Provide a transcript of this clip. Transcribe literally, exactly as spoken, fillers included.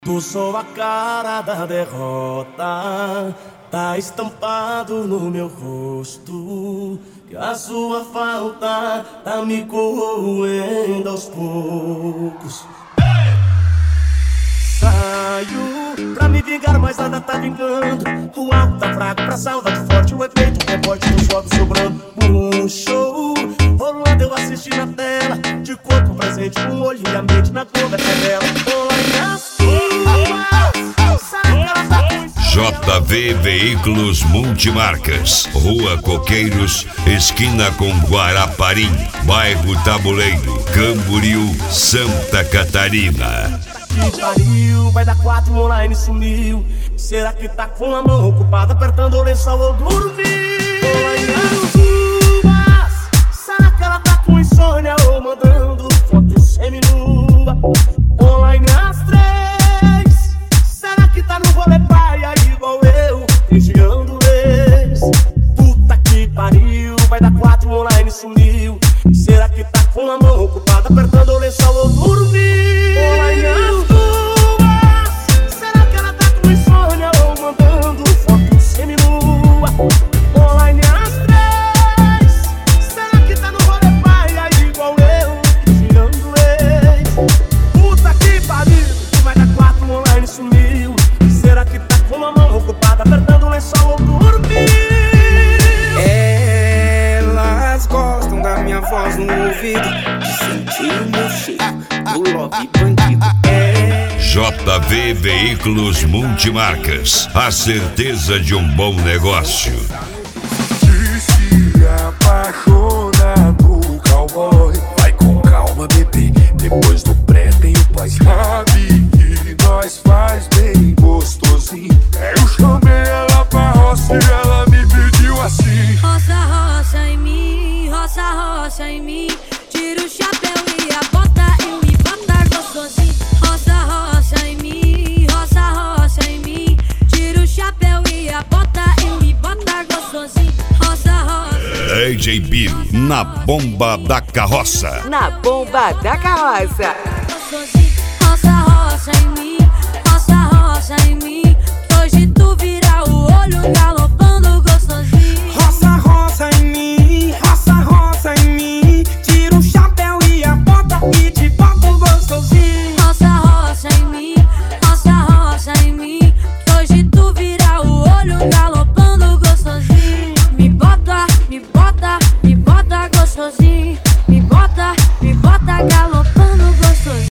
Tu sou a cara da derrota, tá estampado no meu rosto, que a sua falta tá me corroendo aos poucos. Saio pra me vingar, mas nada tá vingando. O ar tá fraco pra saudade forte, o efeito rebote dos jogos sobrando. Um show rolando, eu assisti na tela, de corpo presente, com o olho e a mente na conversa dela. J V Veículos Multimarcas, Rua Coqueiros, esquina com Guaraparim, bairro Tabuleiro, Camboriú, Santa Catarina. Que pariu, vai dar quatro, online sumiu. Será que tá com a mão ocupada apertando o lençol ou dormiu? Será que ela tá com insônia ou mandando foto seminua? Online às três. Será que tá no rolê praia igual eu, vigiando ex? Puta que pariu, vai dar quatro, online sumiu. Será que tá com a mão ocupada apertando o lençol ou dormiu? Online às duas. Será que ela tá com insônia ou mandando foto seminua? Online às três. Será que tá no rolê praia igual eu, vigiando ex? Puta que pariu, vai dar quatro, online sumiu. Será que tá com a mão ocupada apertando o lençol ou dormiu? Elas gostam da minha voz no ouvido, de sentir o meu cheiro, do love bandido. É... J V Veículos Multimarcas, a certeza de um bom negócio. Se apaixonado, cowboy, vai com calma, bebê. Depois do pré tem o pós. Sabe que nós faz bem gostosinho. Eu chamei ela pra roça e ela me pediu assim: roça, roça em mim, roça, roça em mim. Tira o chapéu e a bota, eu me botar gostosinho. Roça, roça em mim, roça, roça em mim. Tira o chapéu e a bota, eu me botar gostosinho. Roça, roça. D J Bill, na bomba da carroça. Na bomba da carroça.